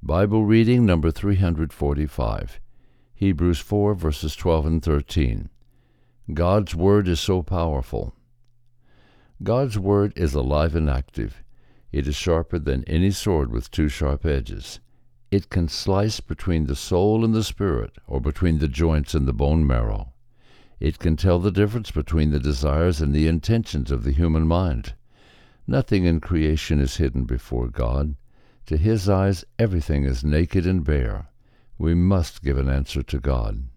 Bible reading number 345, Hebrews 4, verses 12 and 13. God's Word is so powerful. God's Word is alive and active. It is sharper than any sword with two sharp edges. It can slice between the soul and the spirit, or between the joints and the bone marrow. It can tell the difference between the desires and the intentions of the human mind. Nothing in creation is hidden before God. To His eyes, everything is naked and bare. We must give an answer to God.